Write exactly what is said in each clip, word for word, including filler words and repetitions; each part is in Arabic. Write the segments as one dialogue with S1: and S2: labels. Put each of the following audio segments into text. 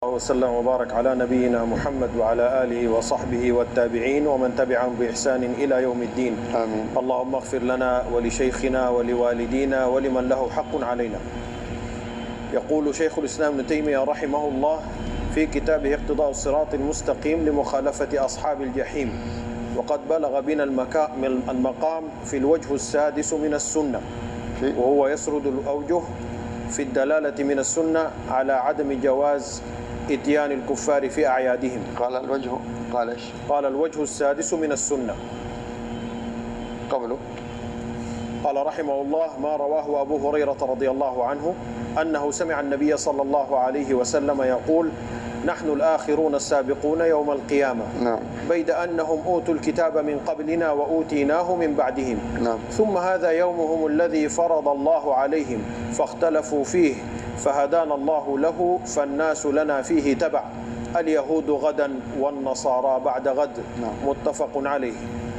S1: وسلم وبارك على نبينا محمد وعلى آله وصحبه والتابعين ومن تبعهم بإحسان إلى يوم الدين.
S2: آمين.
S1: اللهم اغفر لنا ولشيخنا ولوالدينا ولمن له حق علينا. يقول شيخ الإسلام ابن تيمية رحمه الله في كتابه اقتضاء الصراط المستقيم لمخالفة أصحاب الجحيم: وقد بلغ بنا المقام في الوجه السادس من السنة، وهو يسرد الأوجه في الدلالة من السنة على عدم جواز إتيان الكفار في أعيادهم.
S2: قال الوجه قال إيش؟
S1: قال الوجه السادس من السنة
S2: قبله.
S1: قال رحمه الله: ما رواه أبو هريرة رضي الله عنه أنه سمع النبي صلى الله عليه وسلم يقول: نحن الآخرون السابقون يوم القيامة.
S2: نعم.
S1: بيد أنهم أوتوا الكتاب من قبلنا وأوتيناه من بعدهم.
S2: نعم.
S1: ثم هذا يومهم الذي فرض الله عليهم فاختلفوا فيه فهدانا الله له، فالناس لنا فيه تبع، اليهود غدا والنصارى بعد غد.
S2: نعم.
S1: متفق عليه.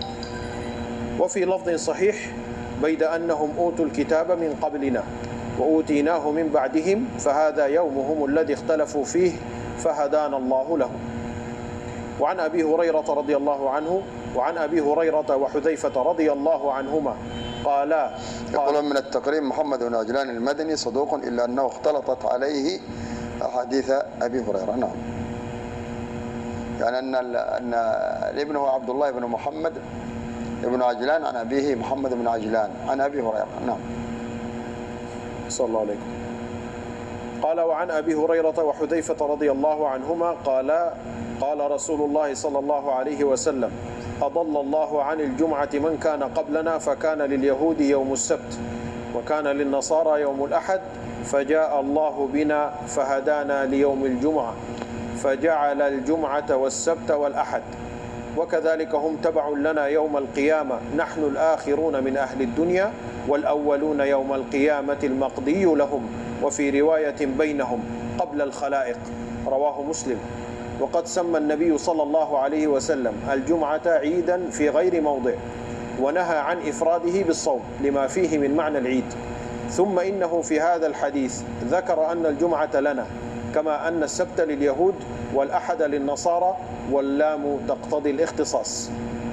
S1: وفي لفظ صحيح: بيد أنهم أوتوا الكتاب من قبلنا وأوتيناه من بعدهم فهذا يومهم الذي اختلفوا فيه فهدانا الله له. وعن أبي هريرة رضي الله عنه وعن أبي هريرة وحذيفة رضي الله عنهما قالا:
S2: يقول من التقريب محمد بن عجلان المدني صدوق إلا أنه اختلطت عليه أحاديث أبي هريرة. نعم. يعني أن أن الابن هو عبد الله بن محمد بن عجلان عن أبيه محمد بن عجلان عن أبي هريرة. نعم.
S1: صلى الله عليه. قال: وعن أبي هريرة وحذيفة رضي الله عنهما قال: قال رسول الله صلى الله عليه وسلم: أضل الله عن الجمعة من كان قبلنا، فكان لليهود يوم السبت وكان للنصارى يوم الأحد، فجاء الله بنا فهدانا ليوم الجمعة فجعل الجمعة والسبت والأحد، وكذلك هم تبع لنا يوم القيامة، نحن الآخرون من أهل الدنيا والأولون يوم القيامة المقضي لهم، وفي رواية بينهم قبل الخلائق. رواه مسلم. وقد سمى النبي صلى الله عليه وسلم الجمعة عيدا في غير موضع، ونهى عن إفراده بالصوم لما فيه من معنى العيد. ثم إنه في هذا الحديث ذكر أن الجمعة لنا، كما أن السبت لليهود والأحد للنصارى، واللام تقتضي الاختصاص.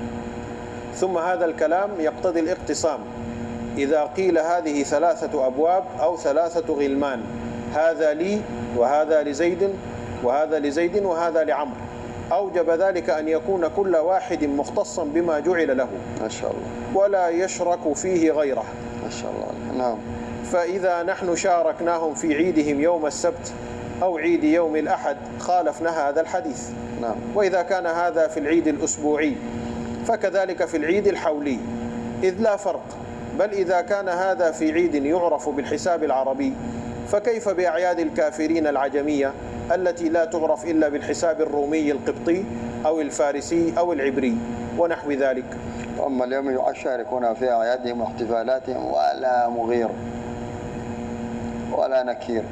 S1: ثم هذا الكلام يقتضي الاقتسام إذا قيل هذه ثلاثة أبواب أو ثلاثة غلمان، هذا لي وهذا لزيد وهذا لزيد وهذا لعمر، أوجب ذلك أن يكون كل واحد مختصا بما جعل له،
S2: ما شاء الله،
S1: ولا يشرك فيه غيره.
S2: ما شاء الله. نعم.
S1: فإذا نحن شاركناهم في عيدهم يوم السبت أو عيد يوم الأحد خالفنا هذا الحديث.
S2: نعم.
S1: وإذا كان هذا في العيد الأسبوعي فكذلك في العيد الحولي، إذ لا فرق. بل إذا كان هذا في عيد يعرف بالحساب العربي، فكيف بأعياد الكافرين العجمية التي لا تعرف إلا بالحساب الرومي القبطي أو الفارسي أو العبري ونحو ذلك؟
S2: أما اليوم يشاركون في أعيادهم واحتفالاتهم ولا مغير ولا نكير.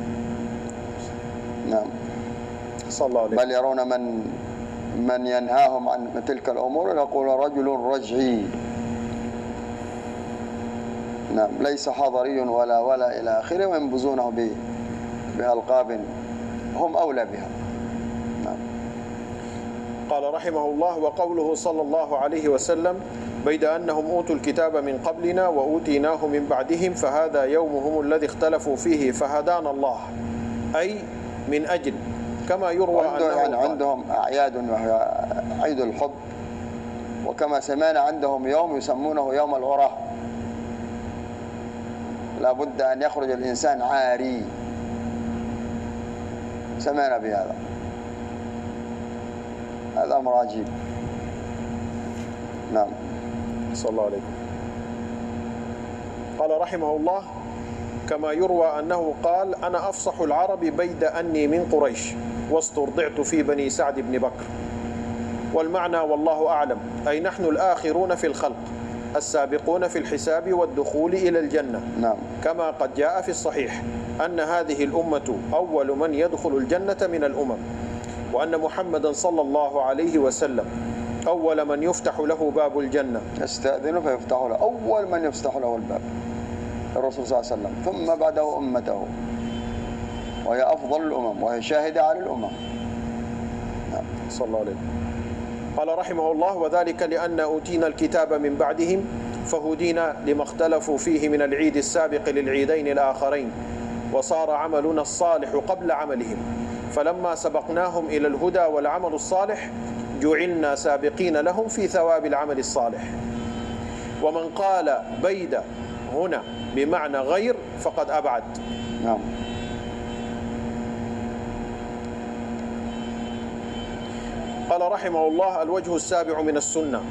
S2: نعم.
S1: صلى الله عليه.
S2: بل يرون من من ينهاهم عن تلك الأمور يقول رجل رجعي. نعم. ليس حضري ولا ولا إلى آخره، وينبذونه بألقاب هم أولى بها. نعم.
S1: قال رحمه الله: وقوله صلى الله عليه وسلم: بيد أنهم أوتوا الكتاب من قبلنا وأوتيناه من بعدهم فهذا يومهم الذي اختلفوا فيه فهدانا الله، أي من أجل كما يروى
S2: عنده يعني عندهم أعياد وهي عيد الحب، وكما سمعنا عندهم يوم يسمونه يوم العراه، لا بد أن يخرج الإنسان عاري، سمعنا بهذا. هذا أمر عجيب. نعم.
S1: صلى الله عليه. قال رحمه الله: كما يروى أنه قال: أنا أفصح العرب بيد أني من قريش واسترضعت في بني سعد بن بكر. والمعنى والله أعلم أي نحن الآخرون في الخلق السابقون في الحساب والدخول إلى الجنة.
S2: نعم.
S1: كما قد جاء في الصحيح أن هذه الأمة أول من يدخل الجنة من الأمم، وأن محمدا صلى الله عليه وسلم أول من يفتح له باب الجنة.
S2: يستأذن فيفتح له، أول من يفتح له الباب الرسول صلى الله عليه وسلم، ثم بعده أمته. وهي أفضل الأمم وهي شاهدة على الأمم. نعم.
S1: صلى الله عليه وسلم. قال رحمه الله: وذلك لأن أوتينا الكتاب من بعدهم فهدينا لما اختلفوا فيه من العيد السابق للعيدين الآخرين، وصار عملنا الصالح قبل عملهم، فلما سبقناهم إلى الهدى والعمل الصالح جعلنا سابقين لهم في ثواب العمل الصالح. ومن قال بيد هنا بمعنى غير فقد أبعد.
S2: نعم.
S1: قال رحمه الله: الوجه السابع من السنة.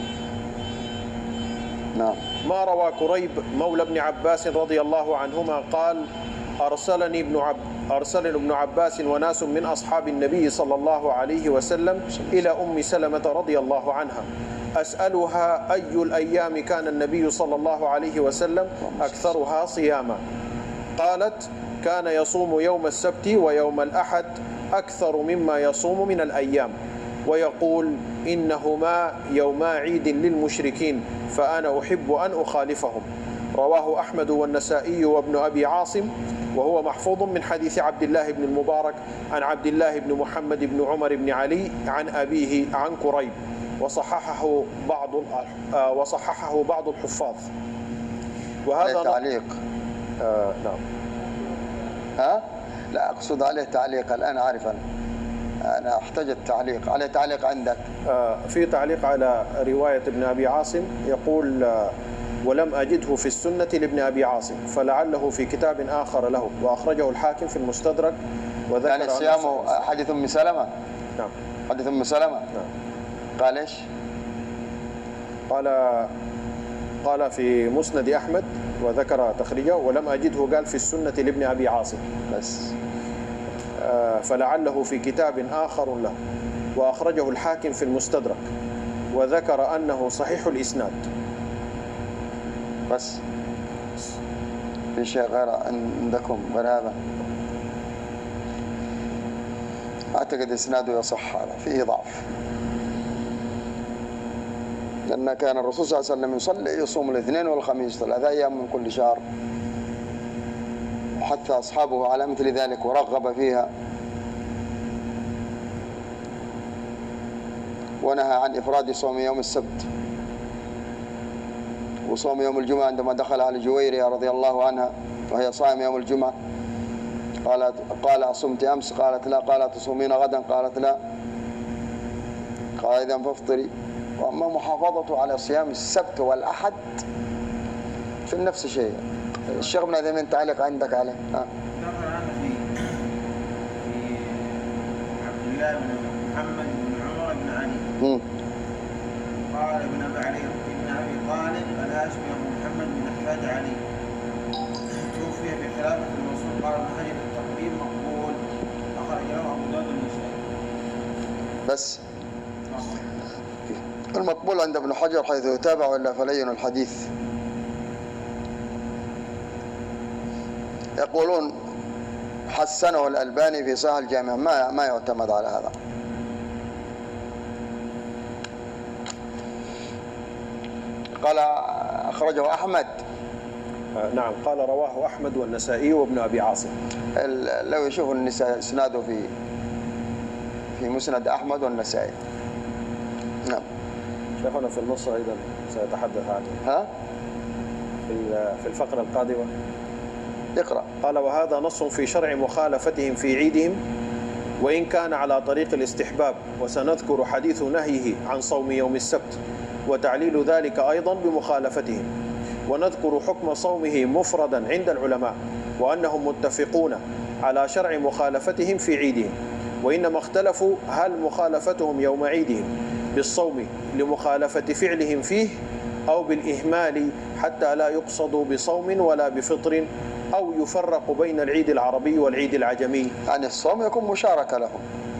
S2: نعم.
S1: ما روى كريب مولى ابن عباس رضي الله عنهما قال: أرسلني ابن عب أرسلني ابن عباس وناس من أصحاب النبي صلى الله عليه وسلم إلى أم سلمة رضي الله عنها أسألها أي الأيام كان النبي صلى الله عليه وسلم أكثرها صياما؟ قالت: كان يصوم يوم السبت ويوم الأحد أكثر مما يصوم من الأيام، ويقول: إنهما يوما عيد للمشركين فأنا أحب أن أخالفهم. رواه أحمد والنسائي وابن أبي عاصم، وهو محفوظ من حديث عبد الله بن المبارك عن عبد الله بن محمد بن عمر بن علي عن أبيه عن كريب، وصححه بعض وصححه بعض الحفاظ.
S2: وهذا تعليق.
S1: آه نعم.
S2: ها؟ لا أقصد عليه تعليق الآن عارفا. أنا أحتاج التعليق عليه. تعليق عندك؟
S1: آه في تعليق على رواية ابن أبي عاصم يقول: آه ولم أجده في السنة لابن أبي عاصم، فلعله في كتاب آخر له، وأخرجه الحاكم في المستدرك.
S2: وذكر يعني صيامه حديث أم سلمة.
S1: نعم.
S2: حديث أم سلمة.
S1: نعم.
S2: قال إيش؟
S1: قال قال في مسند أحمد وذكر تخريجه، ولم أجده قال في السنة لابن أبي عاصم
S2: بس.
S1: آه فلعله في كتاب آخر له، وأخرجه الحاكم في المستدرك، وذكر أنه صحيح الإسناد.
S2: بس في شيء غير عندكم غير هذا؟ أعتقد إسناده يصح، هذا فيه ضعف، لأن كان الرسول صلى الله عليه وسلم يصلي يصوم الاثنين والخميس ثلاثة أيام من كل شهر، وحث أصحابه على مثل ذلك ورغب فيها، ونهى عن إفراد صوم يوم السبت وصوم يوم الجمعة. عندما دخل على جويرية رضي الله عنها وهي صائمة يوم الجمعة قالت قال: أصمت أمس؟ قالت لا. قال: تصومين غدا؟ قالت لا. قال: إذا فافطري. وأما محافظته على صيام السبت والأحد في نفس الشيء. الشيخ ابن عثيمين تعليق عندك عليه؟ ها؟
S3: ذكر عنه في في عبد الله بن محمد بن عمر بن علي. قال ابن أبي علي ابن أبي طالب الهاشمي أبو محمد بن أحفاد علي توفي في خلافة الرسول. قال ابن حجر التقريب مقبول، أخرج له أبو داود النسائي.
S2: بس المقبول عند ابن حجر حيث يتابع إلا فلين الحديث. يقولون حسنه الألباني في صحيح الجامع، ما ما يعتمد على هذا. قال أخرجه أحمد.
S1: نعم، قال رواه أحمد والنسائي وابن أبي عاصم.
S2: لو يشوف النساء اسناده في في مسند أحمد والنسائي. نعم.
S1: شيخنا في النص أيضا سيتحدث عنه.
S2: ها؟
S1: في في الفقرة القادمة.
S2: اقرأ.
S1: قال: وهذا نص في شرع مخالفتهم في عيدهم، وإن كان على طريق الاستحباب، وسنذكر حديث نهيه عن صوم يوم السبت وتعليل ذلك أيضا بمخالفتهم، ونذكر حكم صومه مفردا عند العلماء، وأنهم متفقون على شرع مخالفتهم في عيدهم، وإنما اختلفوا هل مخالفتهم يوم عيدهم بالصوم لمخالفة فعلهم فيه أو بالإهمال حتى لا يقصد بصوم ولا بفطر، أو يفرق بين العيد العربي والعيد العجمي.
S2: يعني الصوم يكون مشاركة لهم.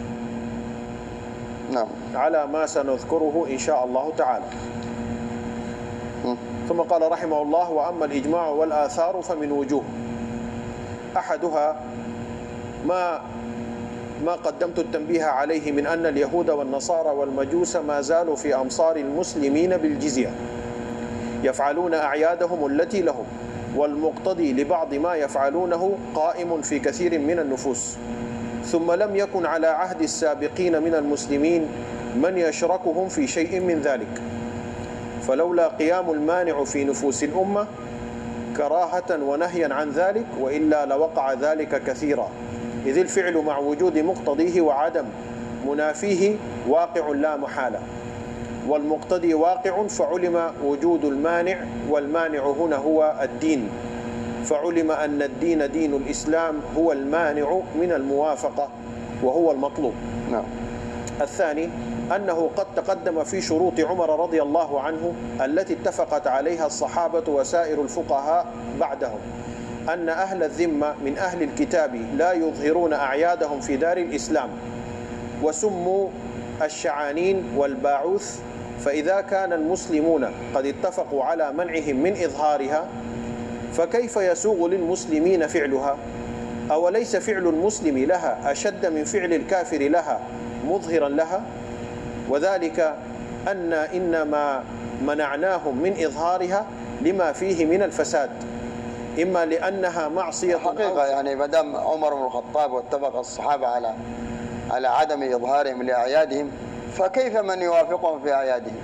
S2: نعم.
S1: على ما سنذكره إن شاء الله تعالى. م. ثم قال رحمه الله: وأما الإجماع والآثار فمن وجوه، أحدها ما ما قدمت التنبيه عليه من أن اليهود والنصارى والمجوس ما زالوا في أمصار المسلمين بالجزية، يفعلون أعيادهم التي لهم والمقتضي لبعض ما يفعلونه قائم في كثير من النفوس، ثم لم يكن على عهد السابقين من المسلمين من يشركهم في شيء من ذلك، فلولا قيام المانع في نفوس الأمة كراهة ونهيا عن ذلك، وإلا لوقع ذلك كثيرا، إذ الفعل مع وجود مقتضيه وعدم منافيه واقع لا محالة، والمقتضي واقع فعلم وجود المانع، والمانع هنا هو الدين، فعلم أن الدين دين الإسلام هو المانع من الموافقة وهو المطلوب.
S2: نعم.
S1: الثاني أنه قد تقدم في شروط عمر رضي الله عنه التي اتفقت عليها الصحابة وسائر الفقهاء بعدهم، أن أهل الذمة من أهل الكتاب لا يظهرون أعيادهم في دار الإسلام، وسموا الشعانين والباعوث، فإذا كان المسلمون قد اتفقوا على منعهم من إظهارها فكيف يسوغ للمسلمين فعلها؟ أوليس فعل المسلم لها أشد من فعل الكافر لها مظهرا لها؟ وذلك أن إنما منعناهم من إظهارها لما فيه من الفساد، إما لأنها معصية
S2: حقيقة يعني ما دام عمر بن الخطاب واتفق الصحابة على على عدم إظهارهم لأعيادهم، فكيف من يوافقهم في أعيادهم؟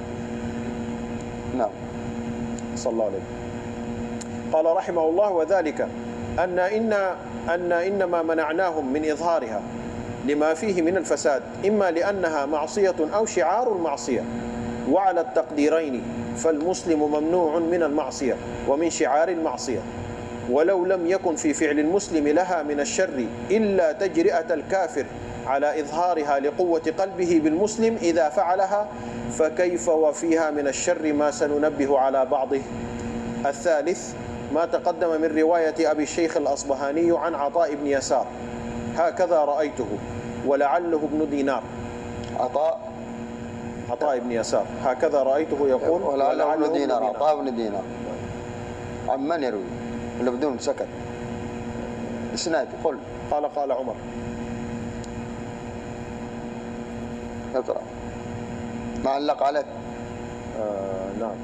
S2: نعم.
S1: صلى الله عليه وسلم. قال رحمه الله: وذلك أن إن أن إنما منعناهم من إظهارها لما فيه من الفساد، إما لأنها معصية أو شعار المعصية، وعلى التقديرين فالمسلم ممنوع من المعصية ومن شعار المعصية، ولو لم يكن في فعل المسلم لها من الشر إلا تجرئة الكافر على إظهارها لقوة قلبه بالمسلم إذا فعلها، فكيف وفيها من الشر ما سننبه على بعضه. الثالث ما تقدم من رواية أبي الشيخ الأصبهاني عن عطاء بن يسار: هكذا رأيته ولعله ابن دينار.
S2: عطاء
S1: عطاء بن يسار هكذا رأيته يقول
S2: ولعله ابن دينار. عطاء بن دينار عن من يروي ولا بدون سكت؟ اسناد قل.
S1: قال قال عمر.
S2: اقرأ. ما علق عليك.
S1: آه نعم.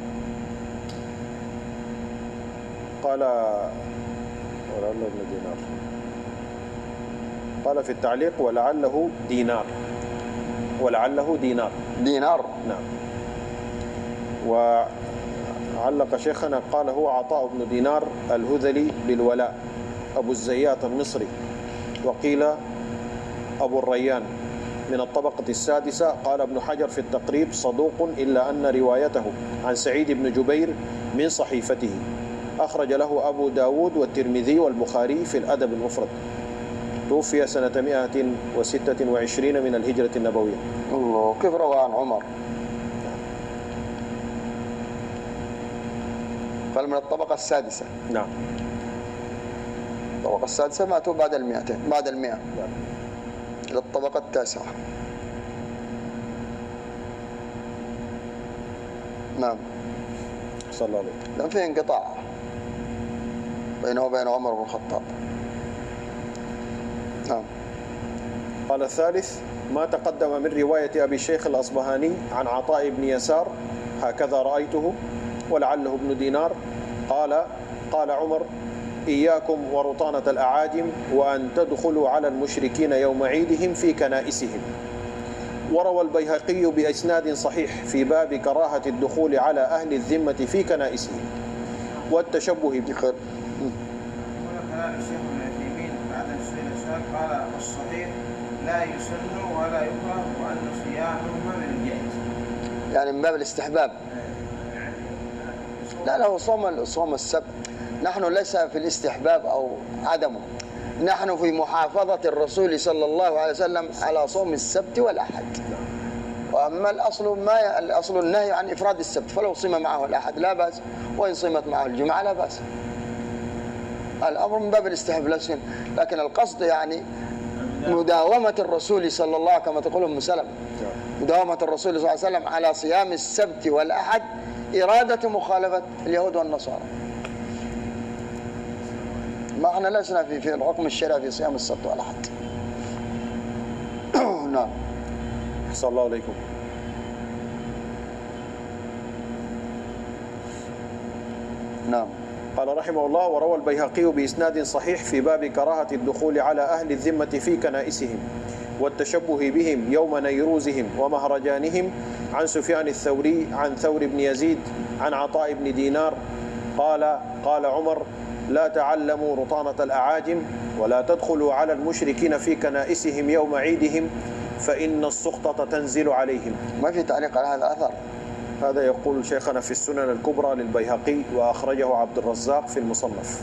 S1: قال ولعله ابن دينار. قال في التعليق: ولعله دينار. ولعله دينار.
S2: دينار.
S1: نعم. وعلق شيخنا قال: هو عطاء بن دينار الهذلي بالولاء أبو الزيات المصري، وقيل أبو الريان من الطبقة السادسة. قال ابن حجر في التقريب: صدوق، إلا أن روايته عن سعيد بن جبير من صحيفته. أخرج له أبو داود والترمذي والبخاري في الأدب المفرد. توفي سنة مئة وستة وعشرين من الهجرة النبوية.
S2: الله، كيف روى عن عمر؟ قال من الطبقة السادسة.
S1: نعم.
S2: الطبقة السادسة ماتوا بعد المئتين، بعد المئة. نعم. إلى الطبقة التاسعة. نعم.
S1: صلى الله عليه وسلم.
S2: لأن في انقطاع بينه وبين عمر بن الخطاب. نعم.
S1: قال الثالث ما تقدم من رواية أبي الشيخ الأصبهاني عن عطاء بن يسار: هكذا رأيته ولعله ابن دينار. قال قال عمر: إياكم ورطانة الأعاجم وأن تدخلوا على المشركين يوم عيدهم في كنائسهم. وروى البيهقي بإسناد صحيح في باب كراهة الدخول على أهل الذمة في كنائسهم والتشبه بخير.
S3: كلام الشيخ ابن عثيمين بعد السؤال السؤال قال: الصحيح لا يسن ولا يكره، وأن صيامهما من الجائز.
S2: يعني من باب الاستحباب. لا لا، هو صوم صوم السبت. نحن ليس في الاستحباب أو عدمه، نحن في محافظة الرسول صلى الله عليه وسلم على صوم السبت والأحد. وأما الأصل ما الأصل النهي عن إفراد السبت، فلو صم معه الأحد لا بأس، وإن صمت معه الجمعة لا بأس. الأمر من باب الاستحباب، لكن القصد يعني مداومة الرسول صلى الله عليه وسلم، كما تقول أم سلمة، مداومة الرسول صلى الله عليه وسلم على صيام السبت والأحد إرادة مخالفة اليهود والنصارى. ما احنا لسنا في في الحكم الشرعي في صيام السبت والأحد. نعم.
S1: صلى الله عليكم.
S2: نعم.
S1: قال رحمه الله: وروى البيهقي بإسناد صحيح في باب كراهة الدخول على أهل الذمة في كنائسهم والتشبه بهم يوم نيروزهم ومهرجانهم، عن سفيان الثوري عن ثور بن يزيد عن عطاء بن دينار قال: قال عمر: لا تعلموا رطانة الأعاجم ولا تدخلوا على المشركين في كنائسهم يوم عيدهم فإن السخطة تنزل عليهم.
S2: ما في تعليق على هذا الأثر؟
S1: هذا يقول شيخنا في السنن الكبرى للبيهقي، وأخرجه عبد الرزاق في المصنف.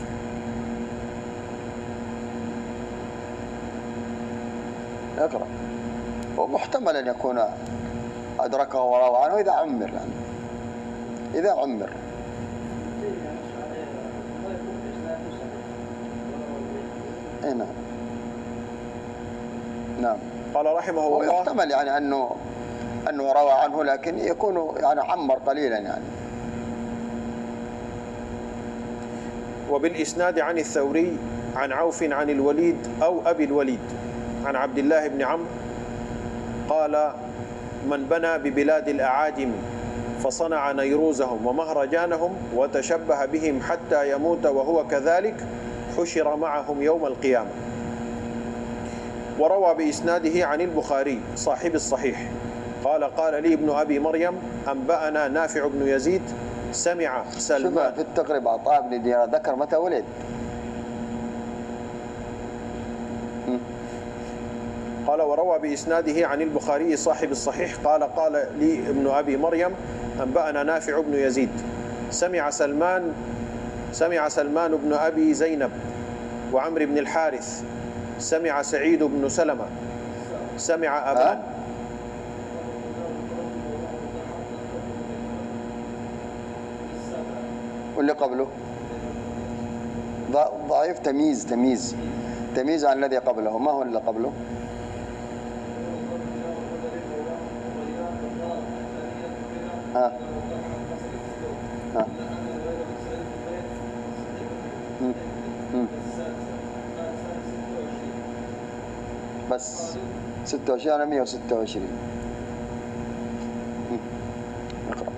S2: اقرأ. ومحتمل أن يكون أدركه وروى عنه إذا عمر، يعني إذا عمر. إيه نعم. نعم.
S1: قال رحمه الله:
S2: ويحتمل يعني أنه أنه روى عنه، لكن يكون يعني عمر قليلا يعني.
S1: وبالإسناد عن الثوري عن عوف عن الوليد أو أبي الوليد عن عبد الله بن عمرو قال: من بنى ببلاد الأعاجم فصنع نيروزهم ومهرجانهم وتشبه بهم حتى يموت وهو كذلك حشر معهم يوم القيامة. وروى بإسناده عن البخاري صاحب الصحيح قال: قال لي ابن أبي مريم أنبأنا نافع بن يزيد سمع سلمان.
S2: في التقريب عطاء بن دينار ذكر متى ولد.
S1: قال: وروى بإسناده عن البخاري صاحب الصحيح قال: قال لي ابن أبي مريم أنبأنا نافع بن يزيد سمع سلمان سمع سلمان بن أبي زينب وعمر بن الحارث سمع سعيد بن سلمة سمع أبان.
S2: واللي قبله ضعيف. تمييز تمييز تمييز عن الذي قبله. ما هو اللي قبله؟ ها ها مم. مم. بس ستة وعشرين على مئة وستة وعشرين. اقرأ.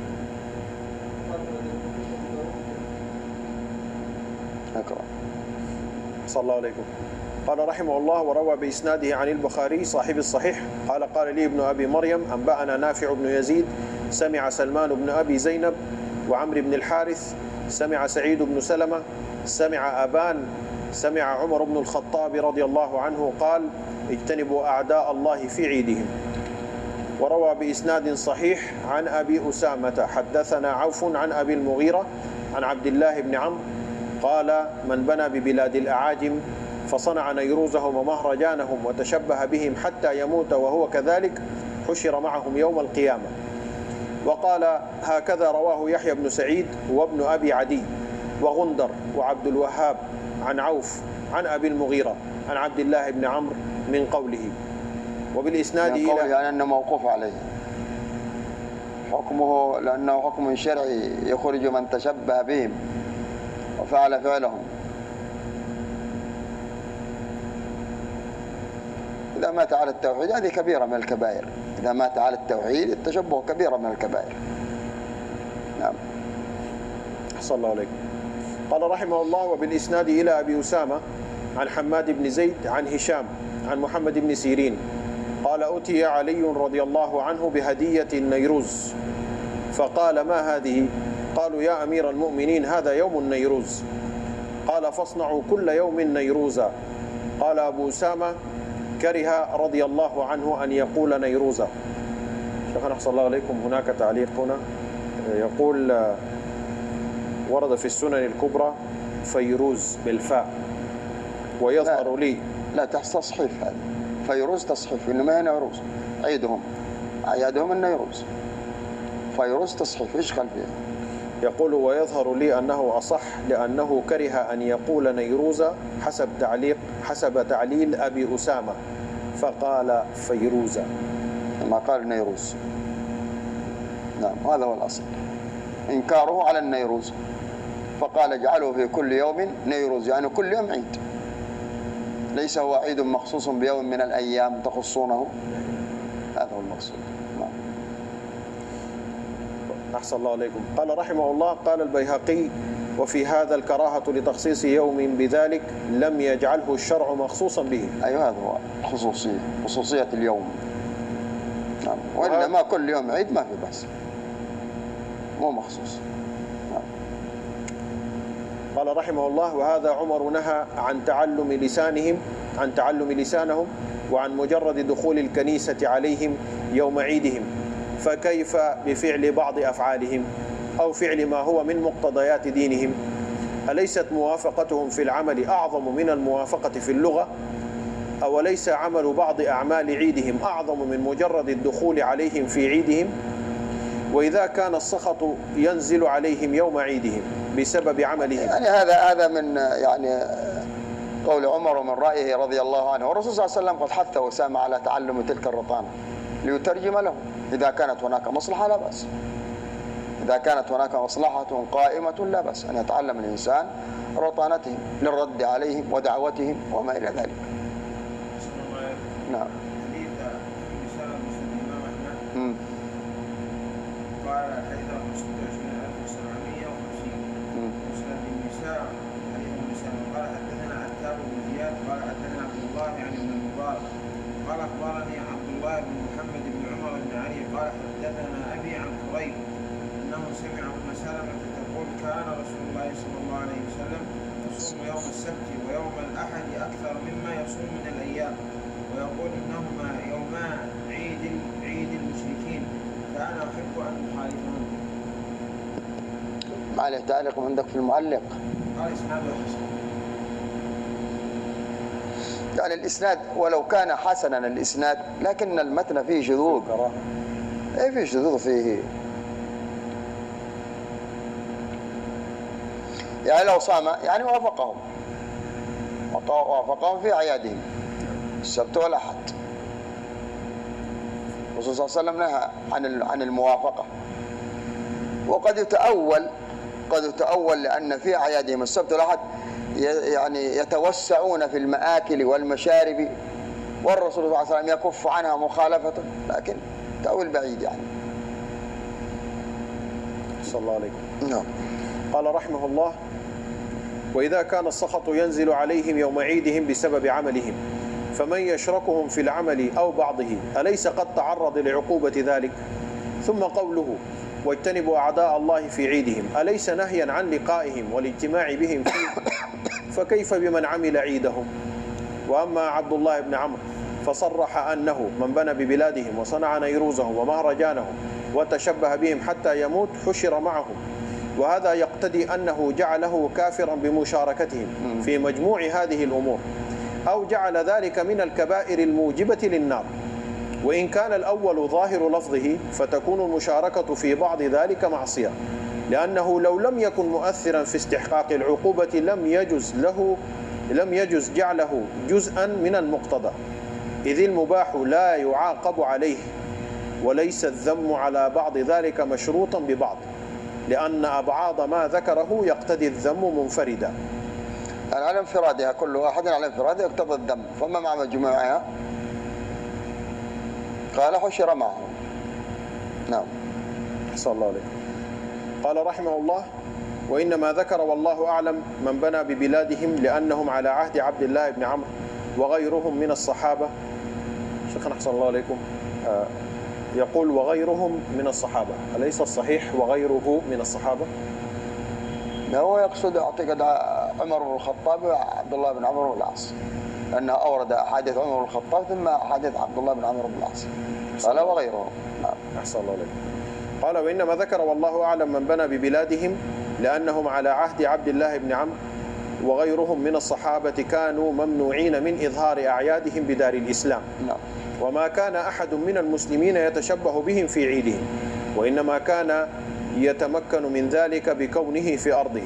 S2: اقرأ.
S1: صلى الله عليكم. قال رحمه الله: وروى بإسناده عن البخاري صاحب الصحيح قال: قال لي ابن أبي مريم أنبأنا نافع بن يزيد سمع سلمان بن أبي زينب وعمر بن الحارث سمع سعيد بن سلمة سمع أبان سمع عمر بن الخطاب رضي الله عنه قال: اجتنبوا أعداء الله في عيدهم. وروى بإسناد صحيح عن أبي أسامة حدثنا عوف عن أبي المغيرة عن عبد الله بن عمرو قال: من بنى ببلاد الأعاجم فصنع نيروزهم ومهرجانهم وتشبه بهم حتى يموت وهو كذلك حشر معهم يوم القيامة. وقال: هكذا رواه يحيى بن سعيد وابن أبي عدي وغندر وعبد الوهاب عن عوف عن أبي المغيرة عن عبد الله بن عمرو من قوله. وبالإسناد
S2: من قوله
S1: إلى
S2: يعني أنه موقوف عليه حكمه، لأنه حكم شرعي يخرج من تشبه بهم وفعل فعلهم. إذا مات على التوحيد هذه كبيرة من الكبائر. إذا مات على التوحيد التشبه كبيرة من الكبائر. نعم.
S1: أحسن الله عليكم. قال رحمه الله: وبالإسناد إلى أبي أسامة عن حماد بن زيد عن هشام عن محمد بن سيرين قال: أتي علي رضي الله عنه بهدية النيروز فقال: ما هذه؟ قالوا: يا أمير المؤمنين هذا يوم النيروز. قال: فاصنعوا كل يوم نيروزا. قال أبو أسامة: كره رضي الله عنه أن يقول نيروزا. شيخنا أحسن الله عليكم، هناك تعليق هنا يقول: ورد في السنن الكبرى فيروز بالفاء ويظهر لي.
S2: لا تصحيف هذا فيروز تصحيف، إنما هي نيروز عيدهم أعيادهم النيروز. فيروز تصحيف إيش خل فيها؟
S1: يقول: ويظهر لي أنه أصح لأنه كره أن يقول نيروزا حسب تعليق حسب تعليل أبي أسامة فقال فيروزا
S2: ما قال نيروز. نعم هذا هو الأصل، إنكاره على النيروز. فقال: اجعله في كل يوم نيروز، يعني كل يوم عيد، ليس هو عيد مخصوص بيوم من الأيام تخصونه. هذا هو المقصود. نعم.
S1: أحسن الله عليكم. قال رحمه الله: قال البيهقي وفي هذا الكراهة لتخصيص يوم بذلك لم يجعله الشرع مخصوصا به.
S2: أيوة هذا هو خصوصية خصوصية اليوم. نعم. وإلا ما كل يوم عيد ما في بأس، مو مخصوص. نعم.
S1: قال رحمه الله: وهذا عمر نهى عن تعلم لسانهم عن تعلم لسانهم وعن مجرد دخول الكنيسة عليهم يوم عيدهم، فكيف بفعل بعض أفعالهم أو فعل ما هو من مقتضيات دينهم؟ أليست موافقتهم في العمل أعظم من الموافقة في اللغة؟ أوليس عمل بعض أعمال عيدهم أعظم من مجرد الدخول عليهم في عيدهم؟ وإذا كان السخط ينزل عليهم يوم عيدهم بسبب عملهم.
S2: يعني هذا هذا من يعني قول عمر ومن رأيه رضي الله عنه، والرسول صلى الله عليه وسلم قد حث أسامة على تعلم تلك الرطانة ليترجم له إذا كانت هناك مصلحة لا بأس. إذا كانت هناك مصلحة قائمة لا بأس أن يتعلم الإنسان رطانتهم للرد عليهم ودعوتهم وما إلى ذلك. نعم.
S3: حديث رسالة مسلم الإمام أحمد قال حديث رقم ستة وعشرين ألف وسبعمائة وخمسين مسند النساء حديث النساء قال حدثنا عتاب بن زياد قال حدثنا عبد الله يعني بن المبارك قال أخبرني عبد الله بن محمد بن عمر بن علي قال حدثنا أبي عن قريب أنه سمع أم سلمة تقول كان رسول الله صلى الله عليه وسلم يصوم يوم السبت ويوم الأحد أكثر مما يصوم من الأيام، ويقول إنهما يوما عيد عيد المشركين فأنا أحب أن أخالفهم.
S2: ما عليه تعليق عندك في المعلق؟
S3: قال إسناده حسن.
S2: يعني الإسناد ولو كان حسنا الإسناد لكن المتن فيه شذوذ. إيه فيه شذوذ فيه. يعني لو صام يعني وافقهم وافقهم في أعيادهم السبت والأحد. الرسول صلى الله عليه وسلم نهى عن عن الموافقة، وقد يتأول قد يتأول لأن في أعيادهم السبت والأحد يعني يتوسعون في المآكل والمشارب، والرسول صلى الله عليه وسلم يكف عنها مخالفة، لكن تأويل بعيد يعني.
S1: صلى الله عليكم.
S2: نعم.
S1: قال رحمه الله: وإذا كان السخط ينزل عليهم يوم عيدهم بسبب عملهم، فمن يشركهم في العمل أو بعضه أليس قد تعرض لعقوبة ذلك؟ ثم قوله: واجتنبوا أعداء الله في عيدهم، أليس نهيا عن لقائهم والاجتماع بهم فيه؟ فكيف بمن عمل عيدهم؟ وأما عبد الله بن عمرو فصرح أنه من بنى ببلادهم وصنع نيروزهم ومهرجانهم وتشبه بهم حتى يموت حشر معهم، وهذا يقتضي أنه جعله كافرا بمشاركتهم في مجموع هذه الأمور، أو جعل ذلك من الكبائر الموجبة للنار. وإن كان الأول ظاهر لفظه فتكون المشاركة في بعض ذلك معصية، لأنه لو لم يكن مؤثرا في استحقاق العقوبة لم يجز له لم يجز جعله جزءا من المقتضى، إذ المباح لا يعاقب عليه، وليس الذم على بعض ذلك مشروطا ببعض، لأن أبعاض ما ذكره يقتضي الذم منفردا.
S2: يعني على انفرادها كل واحد على انفراده يقتضي الذم، فما مع مجموعها؟ قال حشر معه. نعم.
S1: صلى الله عليه. قال رحمه الله: وإنما ذكر والله أعلم من بنى ببلادهم لأنهم على عهد عبد الله بن عمرو وغيرهم من الصحابة. شيخنا أحسن الله عليكم، آه يقول وغيرهم من الصحابة، أليس الصحيح وغيره من الصحابة؟
S2: هو يقصد اعتقد عمر بن الخطاب وعبد الله بن عمرو بن العاص، لأنه أورد أحاديث عمر بن الخطاب ثم أحاديث عبد الله بن عمرو بن العاص، قال وغيرهم.
S1: أحسن الله عليكم. قال: وإنما ذكر والله أعلم من بنى ببلادهم لأنهم على عهد عبد الله بن عمرو وغيرهم من الصحابة كانوا ممنوعين من إظهار أعيادهم بدار الإسلام،
S2: نعم.
S1: وما كان أحد من المسلمين يتشبه بهم في عيدهم، وإنما كان يتمكن من ذلك بكونه في أرضه.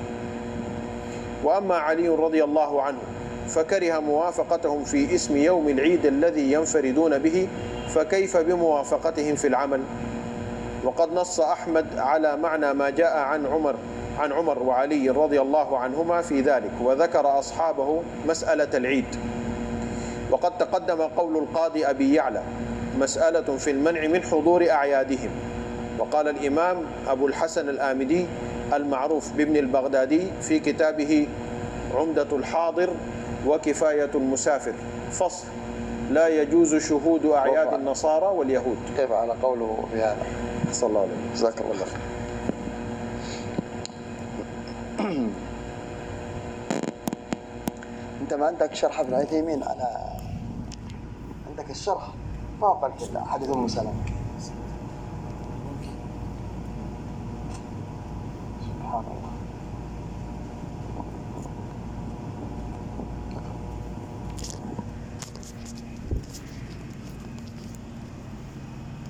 S1: وأما علي رضي الله عنه فكره موافقتهم في اسم يوم العيد الذي ينفردون به، فكيف بموافقتهم في العمل؟ وقد نص أحمد على معنى ما جاء عن عمر عن عمر وعلي رضي الله عنهما في ذلك، وذكر أصحابه مسألة العيد. وقد تقدم قول القاضي أبي يعلى مسألة في المنع من حضور أعيادهم. وقال الإمام أبو الحسن الآمدي: المعروف بابن البغدادي في كتابه عمدة الحاضر وكفاية المسافر. فصل: لا يجوز شهود أعياد النصارى واليهود.
S2: كيف على قوله في هذا؟
S1: صلى الله عليه وسلم.
S2: جزاك الله خير. انت ما عندك شرح ابن عثيمين على عندك الشرح ما قال في حديث ام سلمة. سبحان الله.